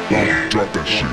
Drop that shit.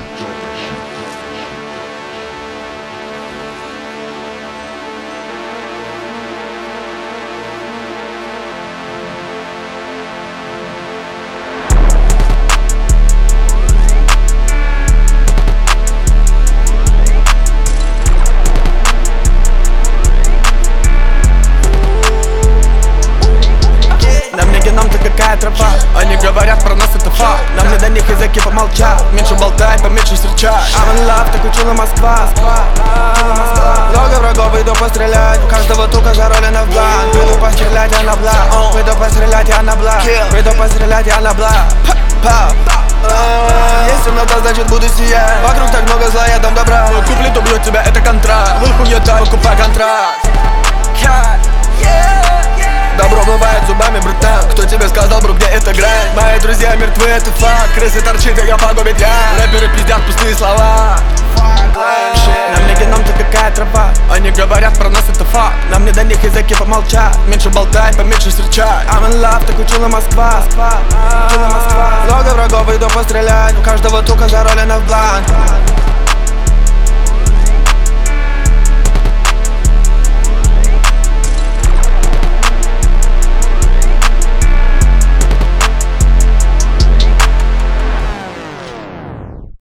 На мне геном-то какая трава. Они говорят про нас, это факт. Нам не до них языки помолчат. Меньше болтай, поменьше встречай. I'm in love, так учила Москва. Много врагов, иду пострелять. У каждого тука заролена в бланк. Выйду пострелять, я на бланк. Выйду пострелять, я на бланк. Выйду пострелять, я на бланк. Есть темнота, значит буду сиять. Вокруг так много зла, я дам добра. Куплю, то бьет тебя, это контракт. Выхуета, выкупай контракт. Добро бывает зубами, братан. Кто тебе сказал, бро, где эта грань? Мои друзья мертвы, это факт. Крысы торчит, ее погубит я. Рэперы пиздят пустые слова. На мне геном-то какая трава. Они говорят про нас, это факт. Нам не до них языки помолчат. Меньше болтай, поменьше встречай. I'm in love, так учила Москва. Много врагов, иду пострелять. У каждого тука заролена в бланк.